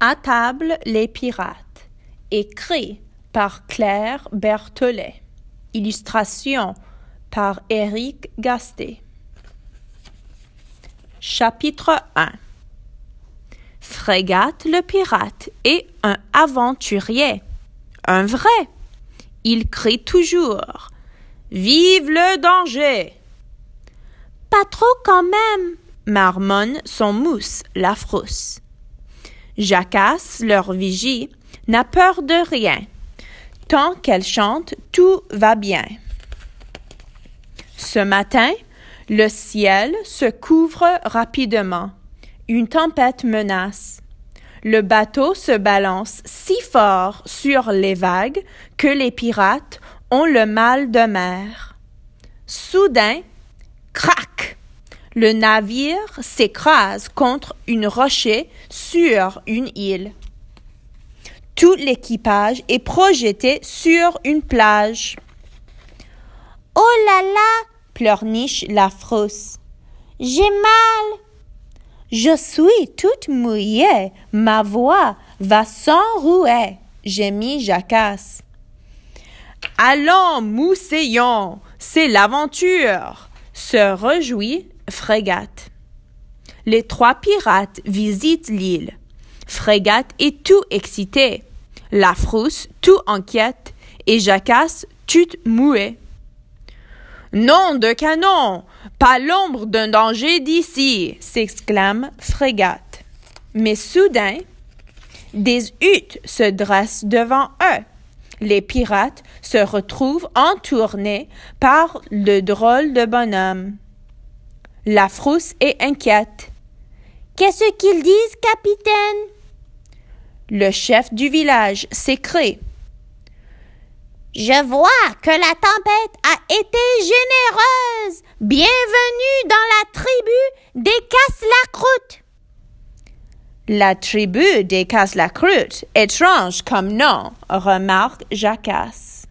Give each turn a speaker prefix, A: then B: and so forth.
A: À table les pirates, écrit par Claire Berthollet. Illustration par Éric Gasté. Chapitre 1. Frégate le pirate est un aventurier, un vrai. Il crie toujours « Vive le danger !» Pas trop quand même, marmonne son mousse, la frousse. Jacasse, leur vigie, n'a peur de rien. Tant qu'elle chante, tout va bien. Ce matin, le ciel se couvre rapidement. Une tempête menace. Le bateau se balance si fort sur les vagues que les pirates ont le mal de mer. Soudain, crac! Le navire s'écrase contre un rocher sur une île. Tout l'équipage est projeté sur une plage. « Oh là là !» pleurniche la frousse. « J'ai mal !»« Je suis toute mouillée, ma voix va s'enrouer !» gémit Jacasse. « Allons, mousseillons, c'est l'aventure !» se réjouit Frégate. Les trois pirates visitent l'île. Frégate est tout excitée, la frousse tout inquiète et Jacasse toute mouée. « Nom de canon, pas l'ombre d'un danger d'ici !» s'exclame Frégate. Mais soudain, des huttes se dressent devant eux. Les pirates se retrouvent entournés par le drôle de bonhomme. La frousse est inquiète. « Qu'est-ce qu'ils disent, capitaine? » Le chef du village s'écrie. « Je vois que la tempête a été généreuse. Bienvenue dans la tribu des Casse-la-Croûte. » La tribu des Casse-la-Croûte, étrange comme nom, remarque Jacasse.